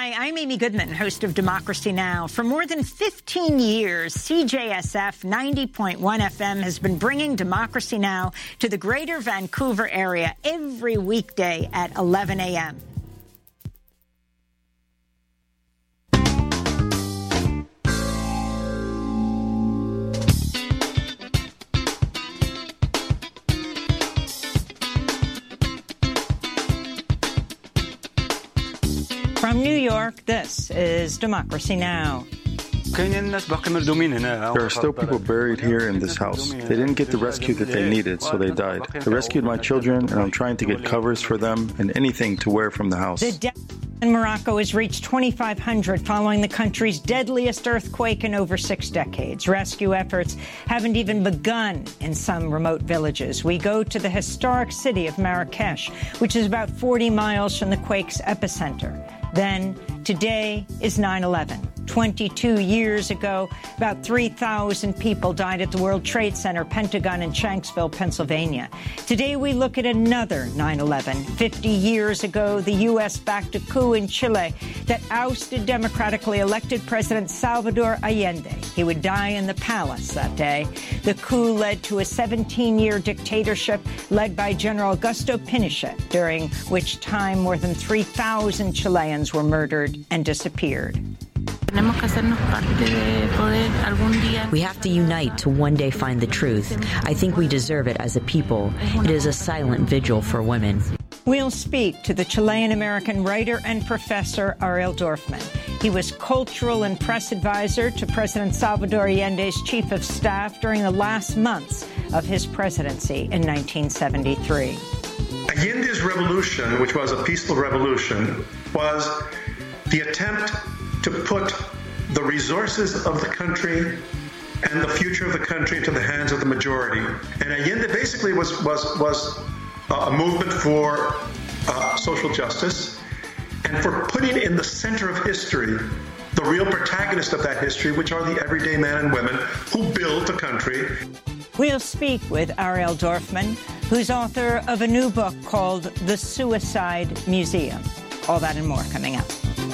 Hi, I'm Amy Goodman, host of Democracy Now! For more than 15 years, CJSF 90.1 FM has been bringing Democracy Now! To the greater Vancouver area every weekday at 11 a.m. From New York, this is Democracy Now! There are still people buried here in this house. They didn't get the rescue that they needed, so they died. I rescued my children, and I'm trying to get covers for them and anything to wear from the house. The death in Morocco has reached 2,500 following the country's deadliest earthquake in over 6 decades. Rescue efforts haven't even begun in some remote villages. We go to the historic city of Marrakesh, which is about 40 miles from the quake's epicenter. Then, today is 9/11. 22 years ago, about 3,000 people died at the World Trade Center, Pentagon, in Shanksville, Pennsylvania. Today, we look at another 9/11. 50 years ago, the U.S. backed a coup in Chile that ousted democratically elected President Salvador Allende. He would die in the palace that day. The coup led to a 17-year dictatorship led by General Augusto Pinochet, during which time more than 3,000 Chileans were murdered and disappeared. We have to unite to one day find the truth. I think we deserve it as a people. It is a silent vigil for women. We'll speak to the Chilean-American writer and professor Ariel Dorfman. He was cultural and press advisor to President Salvador Allende's chief of staff during the last months of his presidency in 1973. Allende's revolution, which was a peaceful revolution, was the attempt to put the resources of the country and the future of the country into the hands of the majority. And Allende basically was a movement for social justice and for putting in the center of history the real protagonist of that history, which are the everyday men and women who built the country. We'll speak with Ariel Dorfman, who's author of a new book called The Suicide Museum. All that and more coming up.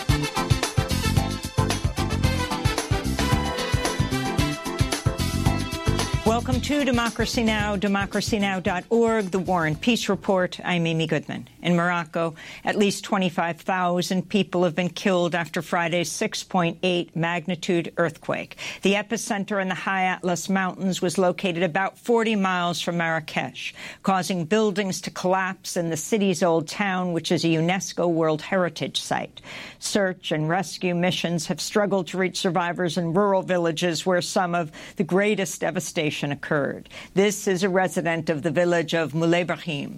Welcome to Democracy Now!, democracynow.org, The War and Peace Report. I'm Amy Goodman. In Morocco, at least 25,000 people have been killed after Friday's 6.8 magnitude earthquake. The epicenter in the High Atlas Mountains was located about 40 miles from Marrakesh, causing buildings to collapse in the city's old town, which is a UNESCO World Heritage Site. Search and rescue missions have struggled to reach survivors in rural villages where some of the greatest devastation occurred. This is a resident of the village of Moulay Brahim.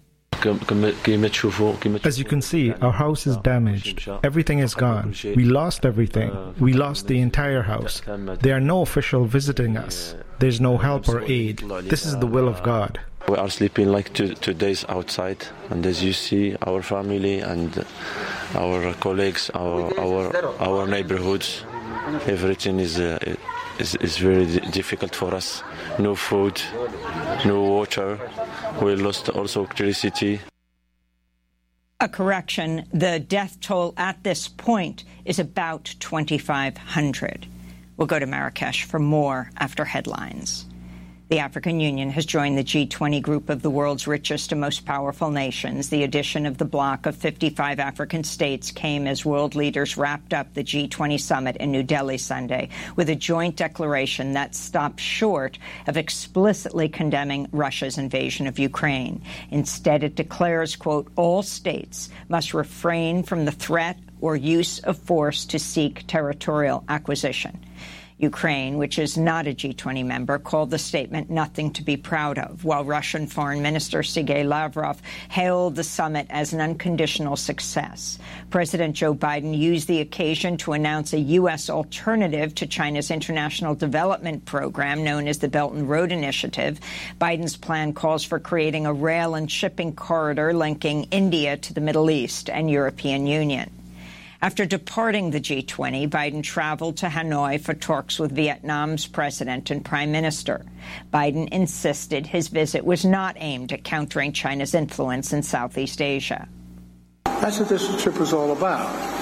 As you can see, our house is damaged. Everything is gone. We lost everything. We lost the entire house. There are no officials visiting us. There's no help or aid. This is the will of God. We are sleeping like two days outside, and as you see, our family and our colleagues, our neighborhoods, everything is very difficult for us. No food, no water. We lost also electricity. A correction, the death toll at this point is about 2,500. We'll go to Marrakesh for more after headlines. The African Union has joined the G20 group of the world's richest and most powerful nations. The addition of the bloc of 55 African states came as world leaders wrapped up the G20 summit in New Delhi Sunday with a joint declaration that stopped short of explicitly condemning Russia's invasion of Ukraine. Instead, it declares, quote, all states must refrain from the threat or use of force to seek territorial acquisition. Ukraine, which is not a G20 member, called the statement nothing to be proud of, while Russian Foreign Minister Sergei Lavrov hailed the summit as an unconditional success. President Joe Biden used the occasion to announce a U.S. alternative to China's international development program known as the Belt and Road Initiative. Biden's plan calls for creating a rail and shipping corridor linking India to the Middle East and European Union. After departing the G20, Biden traveled to Hanoi for talks with Vietnam's president and prime minister. Biden insisted his visit was not aimed at countering China's influence in Southeast Asia. That's what this trip was all about.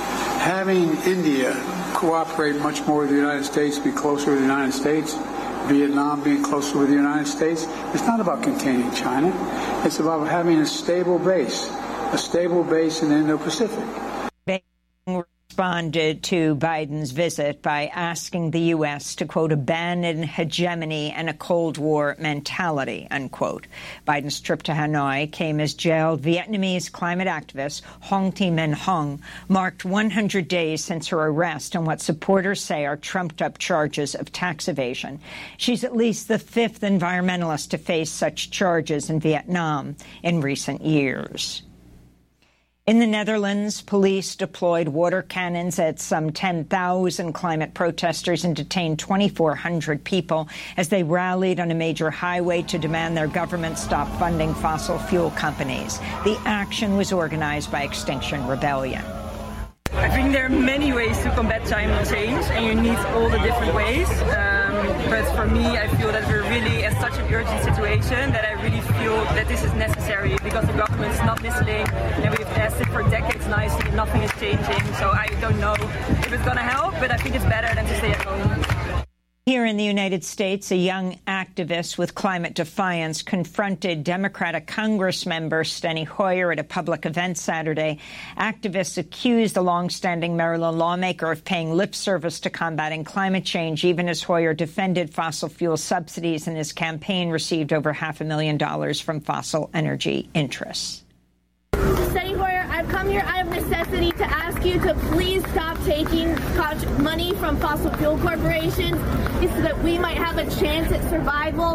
having India cooperate much more with the United States, be closer with the United States, Vietnam being closer with the United States, it's not about containing China. It's about having a stable base in the Indo-Pacific. Beijing responded to Biden's visit by asking the U.S. to, quote, abandon hegemony and a Cold War mentality, unquote. Biden's trip to Hanoi came as jailed Vietnamese climate activist Hong Thi Minh Hong marked 100 days since her arrest on what supporters say are trumped-up charges of tax evasion. She's at least the fifth environmentalist to face such charges in Vietnam in recent years. In the Netherlands, police deployed water cannons at some 10,000 climate protesters and detained 2,400 people as they rallied on a major highway to demand their government stop funding fossil fuel companies. The action was organized by Extinction Rebellion. I think there are many ways to combat climate change, and you need all the different ways. But for me, I feel that we're really in such an urgent situation that I really feel that this is necessary because the government is not listening, and we've asked it for decades nicely, nothing is changing. So I don't know if it's going to help, but I think it's better than to stay at home. Here in the United States, a young activist with climate defiance confronted Democratic Congress member Steny Hoyer at a public event Saturday. Activists accused the longstanding Maryland lawmaker of paying lip service to combating climate change, even as Hoyer defended fossil fuel subsidies and his campaign received over $500,000 from fossil energy interests. Steny Hoyer, I've come here out of necessity to ask you to please stop taking money from fossil fuel corporations so that we might have a chance at survival.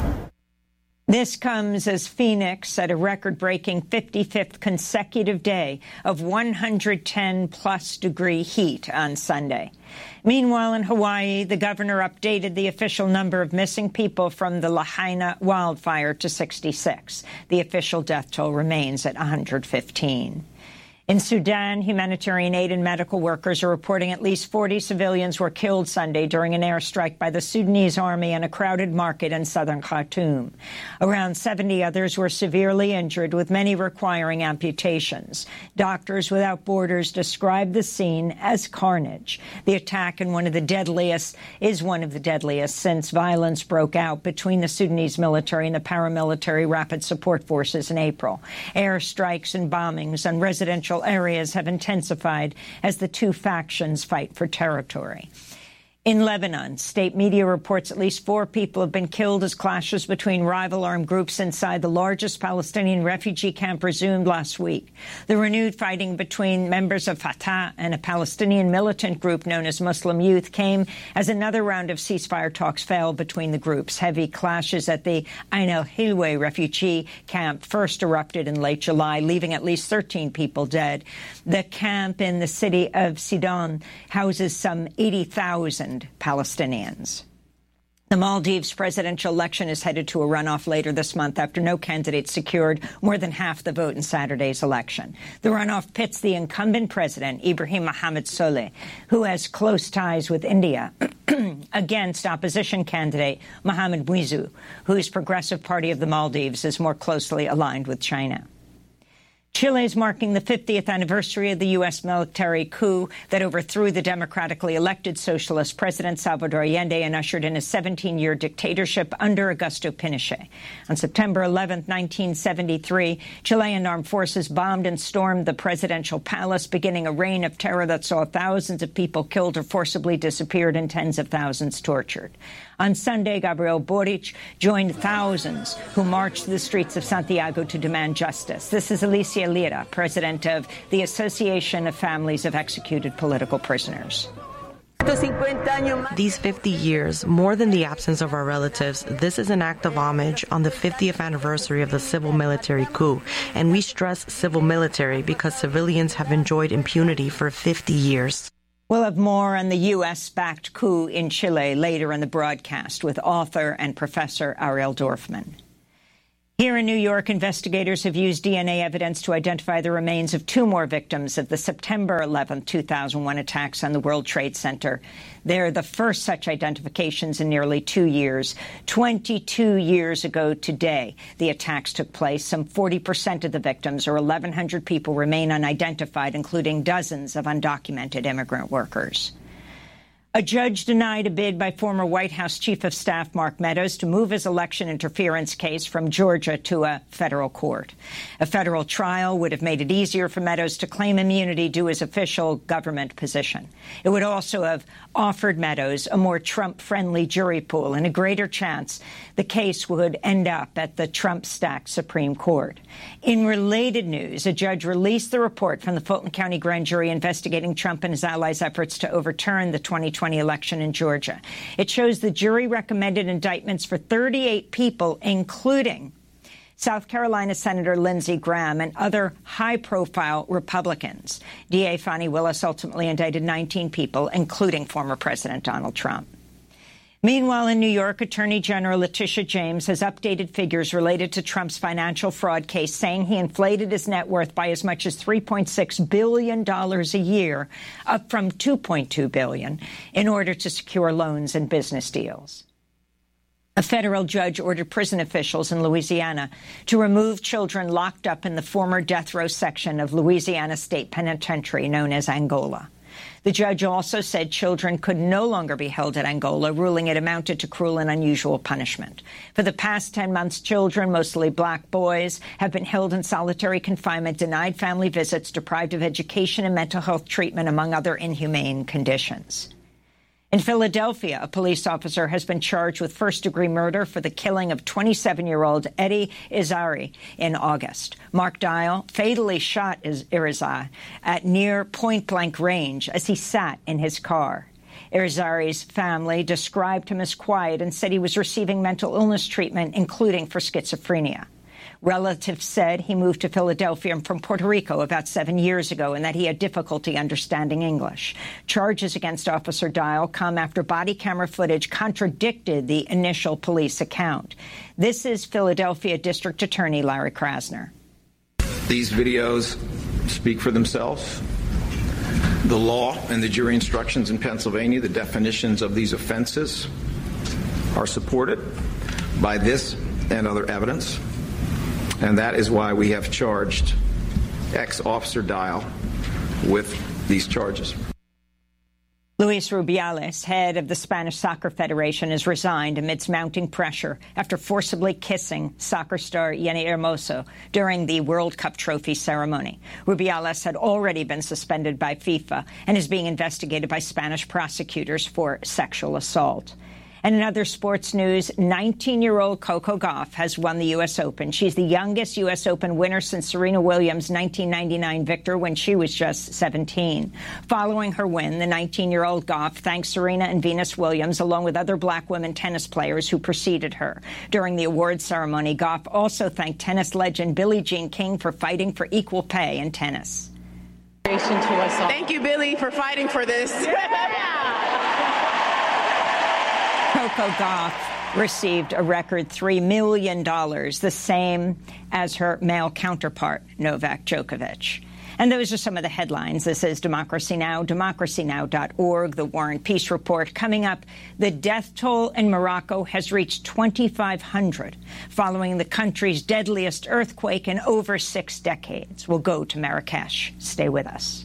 This comes as Phoenix set a record-breaking 55th consecutive day of 110-plus degree heat on Sunday. Meanwhile, in Hawaii, the governor updated the official number of missing people from the Lahaina wildfire to 66. The official death toll remains at 115. In Sudan, humanitarian aid and medical workers are reporting at least 40 civilians were killed Sunday during an airstrike by the Sudanese army in a crowded market in southern Khartoum. Around 70 others were severely injured, with many requiring amputations. Doctors Without Borders described the scene as carnage. The attack is one of the deadliest since violence broke out between the Sudanese military and the paramilitary Rapid Support Forces in April. Airstrikes and bombings on residential areas have intensified as the two factions fight for territory. In Lebanon, state media reports at least 4 people have been killed as clashes between rival armed groups inside the largest Palestinian refugee camp resumed last week. The renewed fighting between members of Fatah and a Palestinian militant group known as Muslim Youth came as another round of ceasefire talks failed between the groups. Heavy clashes at the Ain el-Hilweh refugee camp first erupted in late July, leaving at least 13 people dead. The camp in the city of Sidon houses some 80,000 Palestinians. The Maldives presidential election is headed to a runoff later this month after no candidate secured more than half the vote in Saturday's election. The runoff pits the incumbent president, Ibrahim Mohamed Solih, who has close ties with India, against opposition candidate Mohamed Muizzu, whose Progressive Party of the Maldives is more closely aligned with China. Chile is marking the 50th anniversary of the U.S. military coup that overthrew the democratically elected socialist President Salvador Allende and ushered in a 17-year dictatorship under Augusto Pinochet. On September 11, 1973, Chilean armed forces bombed and stormed the presidential palace, beginning a reign of terror that saw thousands of people killed or forcibly disappeared and tens of thousands tortured. On Sunday, Gabriel Boric joined thousands who marched to the streets of Santiago to demand justice. This is Alicia Lira, president of the Association of Families of Executed Political Prisoners. These 50 years, more than the absence of our relatives, this is an act of homage on the 50th anniversary of the civil-military coup. And we stress civil-military because civilians have enjoyed impunity for 50 years. We'll have more on the U.S.-backed coup in Chile later in the broadcast with author and professor Ariel Dorfman. Here in New York, investigators have used DNA evidence to identify the remains of 2 more victims of the September 11, 2001 attacks on the World Trade Center. They're the first such identifications in nearly 2 years. 22 years ago today, the attacks took place. Some 40% of the victims, or 1,100 people, remain unidentified, including dozens of undocumented immigrant workers. A judge denied a bid by former White House Chief of Staff Mark Meadows to move his election interference case from Georgia to a federal court. A federal trial would have made it easier for Meadows to claim immunity due to his official government position. It would also have offered Meadows a more Trump-friendly jury pool and a greater chance the case would end up at the Trump-stacked Supreme Court. In related news, a judge released the report from the Fulton County grand jury investigating Trump and his allies' efforts to overturn the 2020 election in Georgia. It shows the jury recommended indictments for 38 people, including South Carolina Senator Lindsey Graham and other high-profile Republicans. DA Fani Willis ultimately indicted 19 people, including former President Donald Trump. Meanwhile, in New York, Attorney General Letitia James has updated figures related to Trump's financial fraud case, saying he inflated his net worth by as much as $3.6 billion a year, up from $2.2 billion, in order to secure loans and business deals. A federal judge ordered prison officials in Louisiana to remove children locked up in the former death row section of Louisiana State Penitentiary, known as Angola. The judge also said children could no longer be held at Angola, ruling it amounted to cruel and unusual punishment. For the past 10 months, children, mostly black boys, have been held in solitary confinement, denied family visits, deprived of education and mental health treatment, among other inhumane conditions. In Philadelphia, a police officer has been charged with first-degree murder for the killing of 27-year-old Eddie Irizarry in August. Mark Dial fatally shot Irizarry at near point-blank range as he sat in his car. Irizarry's family described him as quiet and said he was receiving mental illness treatment, including for schizophrenia. Relatives said he moved to Philadelphia from Puerto Rico about 7 years ago and that he had difficulty understanding English. Charges against Officer Dial come after body camera footage contradicted the initial police account. This is Philadelphia District Attorney Larry Krasner. These videos speak for themselves. The law and the jury instructions in Pennsylvania, the definitions of these offenses, are supported by this and other evidence. And that is why we have charged ex-Officer Dial with these charges. Luis Rubiales, head of the Spanish Soccer Federation, has resigned amidst mounting pressure after forcibly kissing soccer star Jenni Hermoso during the World Cup trophy ceremony. Rubiales had already been suspended by FIFA and is being investigated by Spanish prosecutors for sexual assault. And in other sports news, 19-year-old Coco Gauff has won the U.S. Open. She's the youngest U.S. Open winner since Serena Williams' 1999 victory when she was just 17. Following her win, the 19-year-old Gauff thanked Serena and Venus Williams, along with other black women tennis players who preceded her. During the awards ceremony, Gauff also thanked tennis legend Billie Jean King for fighting for equal pay in tennis. Thank you, Billie, for fighting for this. Coco Gauff received a record $3 million, the same as her male counterpart, Novak Djokovic. And those are some of the headlines. This is Democracy Now!, democracynow.org, the War and Peace Report. Coming up, the death toll in Morocco has reached 2,500, following the country's deadliest earthquake in over 6 decades. We'll go to Marrakesh. Stay with us.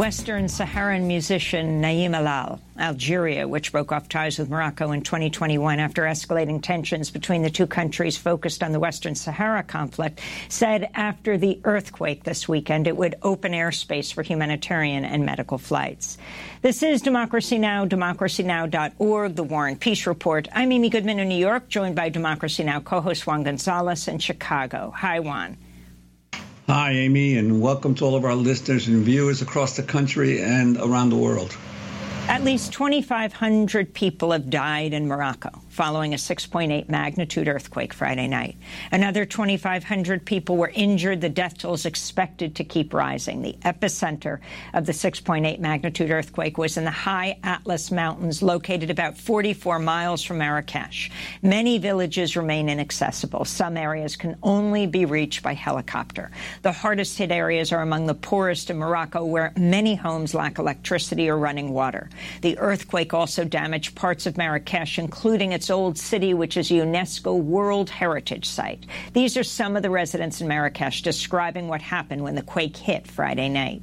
Western Saharan musician Naim Alal. Algeria, which broke off ties with Morocco in 2021 after escalating tensions between the two countries focused on the Western Sahara conflict, said after the earthquake this weekend it would open airspace for humanitarian and medical flights. This is Democracy Now!, democracynow.org, The War and Peace Report. I'm Amy Goodman in New York, joined by Democracy Now! Co-host Juan Gonzalez in Chicago. Hi, Juan. Hi, Amy, and welcome to all of our listeners and viewers across the country and around the world. At least 2,500 people have died in Morocco following a 6.8 magnitude earthquake Friday night. Another 2,500 people were injured. The death toll is expected to keep rising. The epicenter of the 6.8 magnitude earthquake was in the high Atlas Mountains, located about 44 miles from Marrakesh. Many villages remain inaccessible. Some areas can only be reached by helicopter. The hardest hit areas are among the poorest in Morocco, where many homes lack electricity or running water. The earthquake also damaged parts of Marrakesh, including its old city, which is a UNESCO World Heritage Site. These are some of the residents in Marrakesh describing what happened when the quake hit Friday night.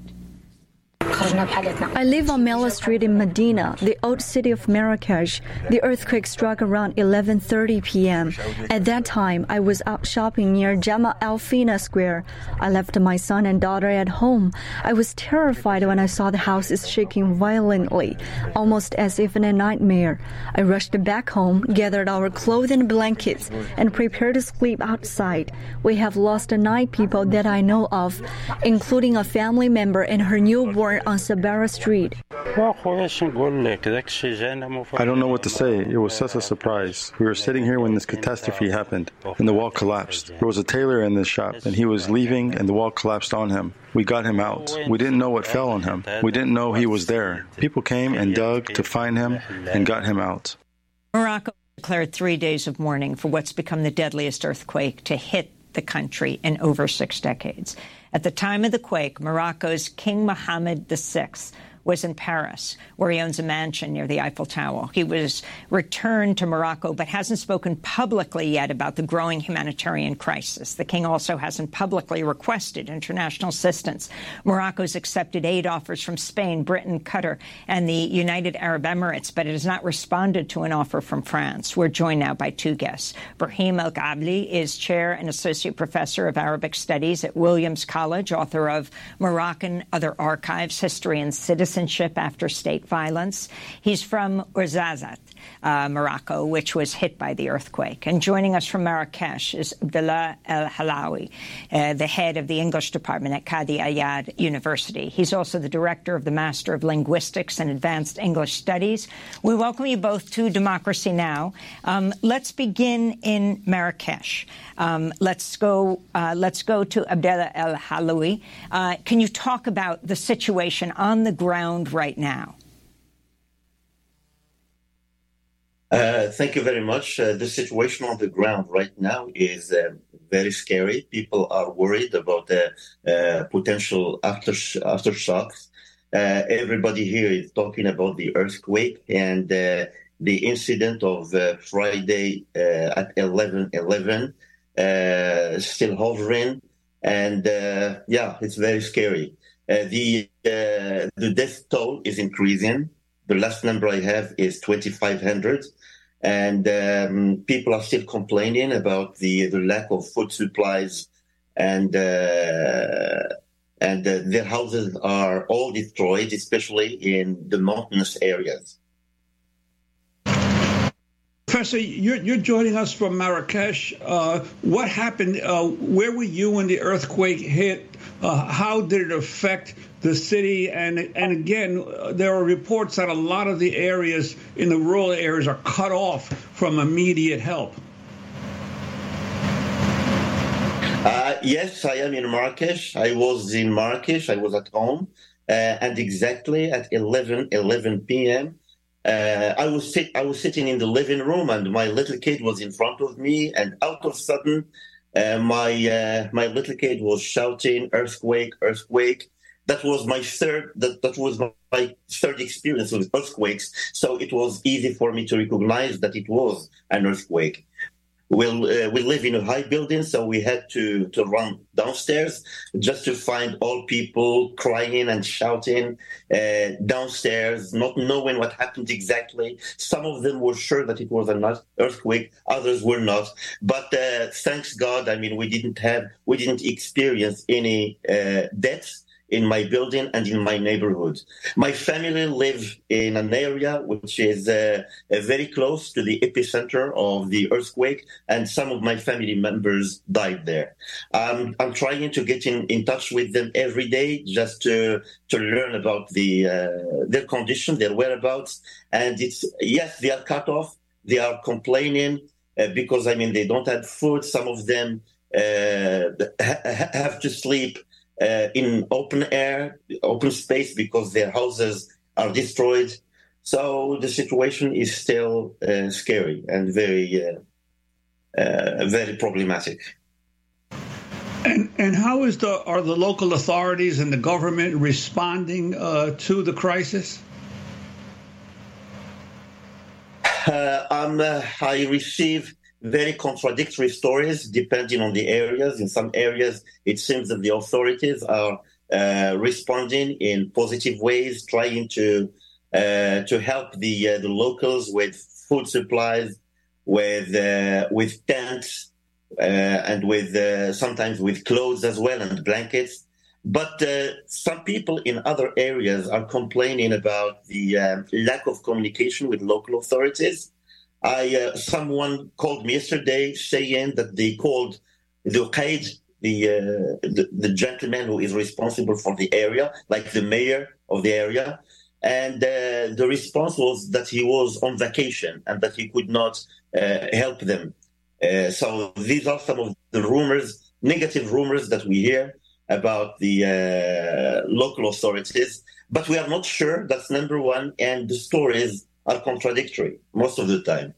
I live on Mela Street in Medina, the old city of Marrakesh. The earthquake struck around 11:30 p.m. At that time, I was out shopping near Jama Al Fina Square. I left my son and daughter at home. I was terrified when I saw the houses shaking violently, almost as if in a nightmare. I rushed back home, gathered our clothes and blankets, and prepared to sleep outside. We have lost 9 people that I know of, including a family member and her newborn on Sabara Street. I don't know what to say. It was such a surprise. We were sitting here when this catastrophe happened, and the wall collapsed. There was a tailor in this shop, and he was leaving, and the wall collapsed on him. We got him out. We didn't know what fell on him. We didn't know he was there. People came and dug to find him and got him out. Morocco declared 3 days of mourning for what's become the deadliest earthquake to hit the country in over 6 decades. At the time of the quake, Morocco's King Mohammed VI was in Paris, where he owns a mansion near the Eiffel Tower. He was returned to Morocco, but hasn't spoken publicly yet about the growing humanitarian crisis. The king also hasn't publicly requested international assistance. Morocco's accepted aid offers from Spain, Britain, Qatar, and the United Arab Emirates, but it has not responded to an offer from France. We're joined now by 2 guests. Brahim El-Gabli is chair and associate professor of Arabic studies at Williams College, author of Moroccan Other Archives, History and Citizenship After State Violence. He's from Ouarzazate, Morocco, which was hit by the earthquake. And joining us from Marrakesh is Abdallah El-Halawi, the head of the English department at Qadi Ayad University. He's also the director of the Master of Linguistics and Advanced English Studies. We welcome you both to Democracy Now! Let's begin in Marrakesh. Let's go to Abdallah El-Halawi. Can you talk about the situation on the ground right now? Thank you very much. The situation on the ground right now is very scary. People are worried about potential aftershocks. Everybody here is talking about the earthquake and the incident of Friday at 11:11, still hovering. And it's very scary. The death toll is increasing. The last number I have is 2,500. And people are still complaining about the lack of food supplies, and their houses are all destroyed, especially in the mountainous areas. Professor, you're joining us from Marrakesh. What happened? Where were you when the earthquake hit? How did it affect the city? And again, there are reports that a lot of the areas in the rural areas are cut off from immediate help. Yes, I am in Marrakesh. I was in Marrakesh. I was at home. And exactly at 11 p.m., I was sitting in the living room, and my little kid was in front of me, and out of sudden, my little kid was shouting, "Earthquake! Earthquake!" That was my third experience with earthquakes, so it was easy for me to recognize that it was an earthquake. We live in a high building, so we had to run downstairs just to find all people crying and shouting downstairs, not knowing what happened exactly. Some of them were sure that it was an earthquake, others were not. But thanks God, I mean, we didn't experience any deaths in my building and in my neighborhood. My family live in an area which is very close to the epicenter of the earthquake, and some of my family members died there. I'm trying to get in touch with them every day just to learn about their condition, their whereabouts. And yes, they are cut off. They are complaining because, I mean, they don't have food. Some of them have to sleep in open air, open space, because their houses are destroyed. So the situation is still scary and very, very problematic. And how are the local authorities and the government responding to the crisis? I receive very contradictory stories depending on the areas. In some areas, it seems that the authorities are responding in positive ways, trying to help the locals with food supplies, with tents, and with sometimes with clothes as well and blankets. But some people in other areas are complaining about the lack of communication with local authorities. Someone called me yesterday saying that they called the Qaid, the gentleman who is responsible for the area, like the mayor of the area, and the response was that he was on vacation and that he could not help them. So these are some of the rumors, negative rumors that we hear about the local authorities, but we are not sure. That's number one, and the stories are contradictory most of the time.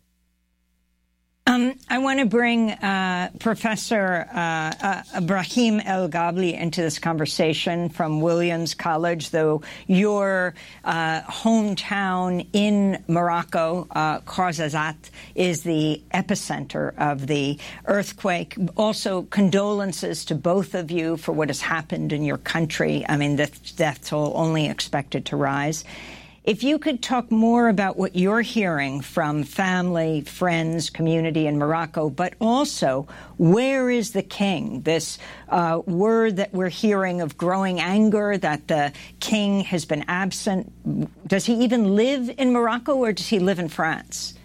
I want to bring Professor Ibrahim El Gabli into this conversation from Williams College, though your hometown in Morocco, Ouarzazate, is the epicenter of the earthquake. Also, condolences to both of you for what has happened in your country. I mean, the death toll only expected to rise. If you could talk more about what you're hearing from family, friends, community in Morocco, but also where is the king? This word that we're hearing of growing anger that the king has been absent. Does he even live in Morocco or does he live in France?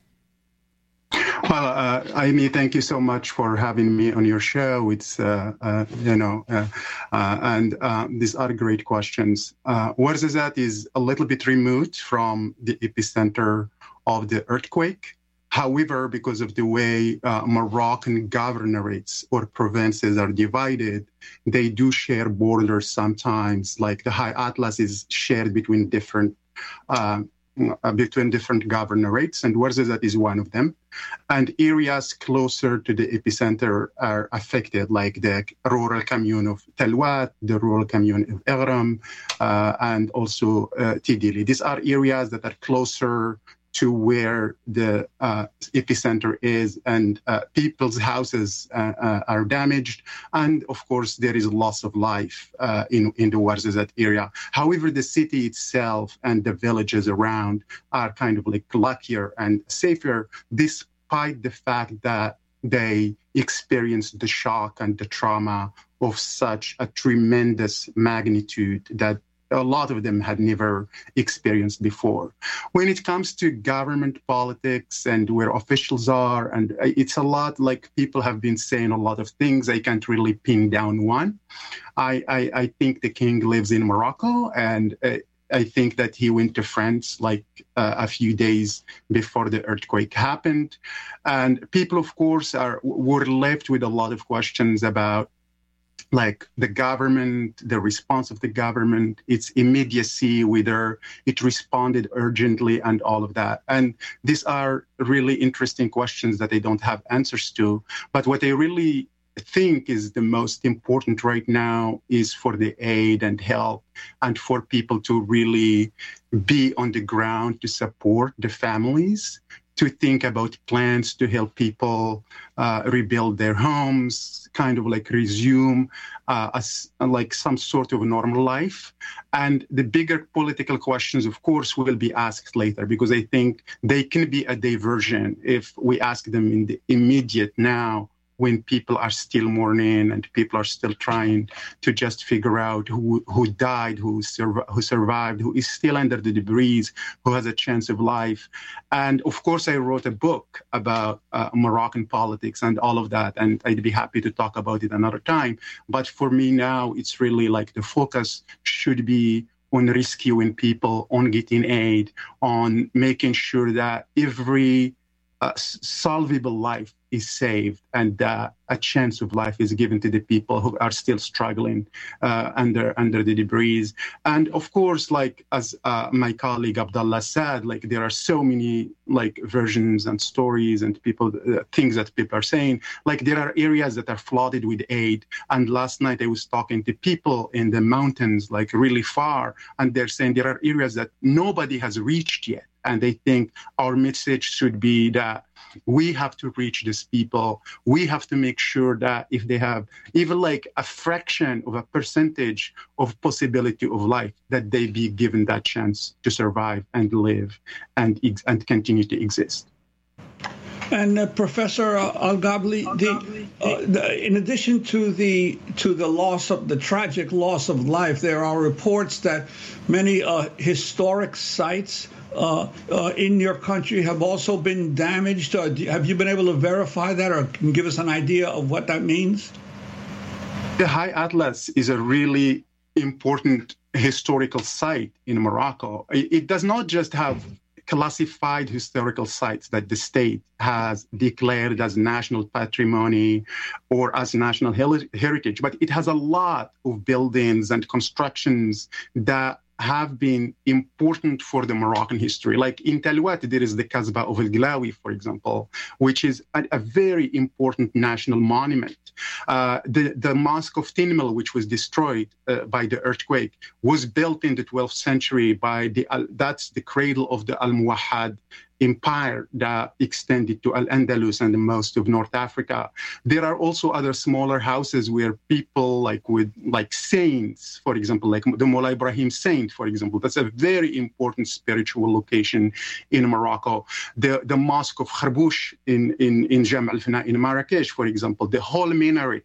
Well, Amy, thank you so much for having me on your show. It's, and these are great questions. Ouarzazate is a little bit removed from the epicenter of the earthquake. However, because of the way Moroccan governorates or provinces are divided, they do share borders sometimes, like the High Atlas is shared between different governorates, and Ouarzazate is one of them. And areas closer to the epicenter are affected, like the rural commune of Talwat, the rural commune of Eghram, and also Tidili. These are areas that are closer to where the epicenter is, and people's houses are damaged. And of course, there is loss of life in the Ouarzazate area. However, the city itself and the villages around are kind of like luckier and safer, despite the fact that they experienced the shock and the trauma of such a tremendous magnitude that a lot of them had never experienced before. When it comes to government politics and where officials are, and it's a lot, like people have been saying a lot of things, I can't really pin down one. I think the king lives in Morocco, and I think that he went to France like a few days before the earthquake happened. And people, of course, were left with a lot of questions about like the government, the response of the government, its immediacy, whether it responded urgently and all of that. And these are really interesting questions that I don't have answers to. But what I really think is the most important right now is for the aid and help and for people to really be on the ground to support the families, to think about plans to help people rebuild their homes, kind of like resume like some sort of normal life. And the bigger political questions, of course, will be asked later, because I think they can be a diversion if we ask them in the immediate now, when people are still mourning and people are still trying to just figure out who died, who survived, who is still under the debris, who has a chance of life. And of course, I wrote a book about Moroccan politics and all of that, and I'd be happy to talk about it another time. But for me now, it's really like the focus should be on rescuing people, on getting aid, on making sure that every solvable life is saved and a chance of life is given to the people who are still struggling under the debris. And of course, like as my colleague Abdullah said, like there are so many like versions and stories and people things that people are saying. Like there are areas that are flooded with aid. And last night I was talking to people in the mountains, like really far, and they're saying there are areas that nobody has reached yet. And I think our message should be that we have to reach these people. We have to make sure that if they have even like a fraction of a percentage of possibility of life, that they be given that chance to survive and live and continue to exist. And Professor Al-Gabli, in addition to the tragic loss of life, there are reports that many historic sites in your country have also been damaged. Have you been able to verify that, or can you give us an idea of what that means? The High Atlas is a really important historical site in Morocco. It does not just have classified historical sites that the state has declared as national patrimony or as national heritage, but it has a lot of buildings and constructions that have been important for the Moroccan history. Like in Talouat, there is the Kasbah of El-Glawi, for example, which is a very important national monument. The Mosque of Tinmel, which was destroyed by the earthquake, was built in the 12th century that's the cradle of the Al-Muwahhad empire that extended to Al-Andalus and most of North Africa. There are also other smaller houses where people like saints, for example, like the Mola Ibrahim Saint, for example. That's a very important spiritual location in Morocco. The Mosque of Kharbouch in Jam' al-Fna in Marrakesh, for example, the whole minaret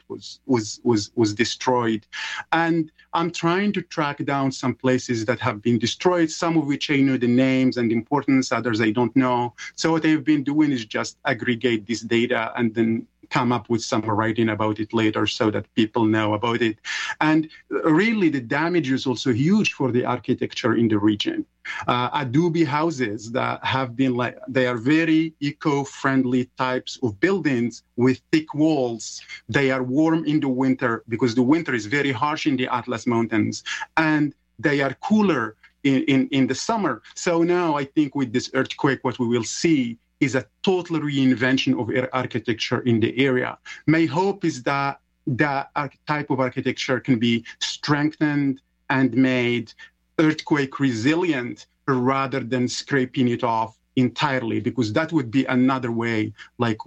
was destroyed. And I'm trying to track down some places that have been destroyed, some of which I know the names and importance, others I don't know. So what I've been doing is just aggregate this data and then come up with some writing about it later so that people know about it. And really the damage is also huge for the architecture in the region. Adobe houses that have been they are very eco-friendly types of buildings with thick walls. They are warm in the winter because the winter is very harsh in the Atlas Mountains, and they are cooler in the summer. So now I think with this earthquake, what we will see is a total reinvention of architecture in the area. My hope is that that type of architecture can be strengthened and made earthquake resilient rather than scraping it off entirely, because that would be another way like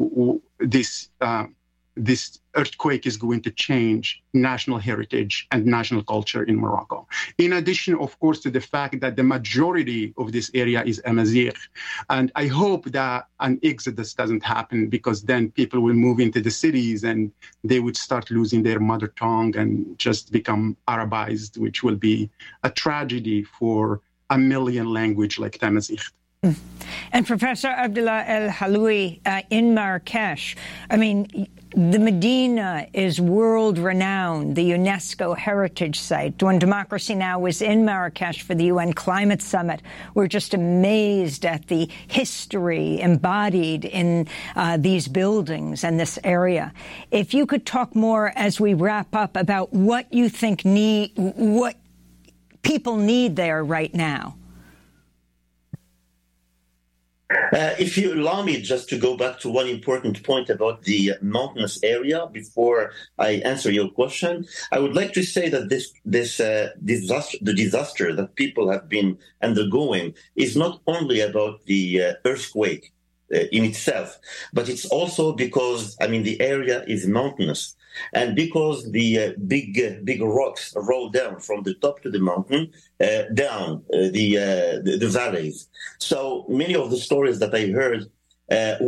this earthquake is going to change national heritage and national culture in Morocco. In addition, of course, to the fact that the majority of this area is Amazigh. And I hope that an exodus doesn't happen, because then people will move into the cities and they would start losing their mother tongue and just become Arabized, which will be a tragedy for a million language like Tamazight. And Professor Abdullah El-Haloui, in Marrakesh, I mean, the Medina is world-renowned, the UNESCO heritage site. When Democracy Now! Was in Marrakesh for the UN Climate Summit, we're just amazed at the history embodied in these buildings and this area. If you could talk more as we wrap up about what you think what people need there right now. If you allow me just to go back to one important point about the mountainous area before I answer your question, I would like to say that the disaster that people have been undergoing is not only about the earthquake in itself, but it's also because, the area is mountainous. And because the big rocks roll down from the top to the mountain, down the valleys. So many of the stories that I heard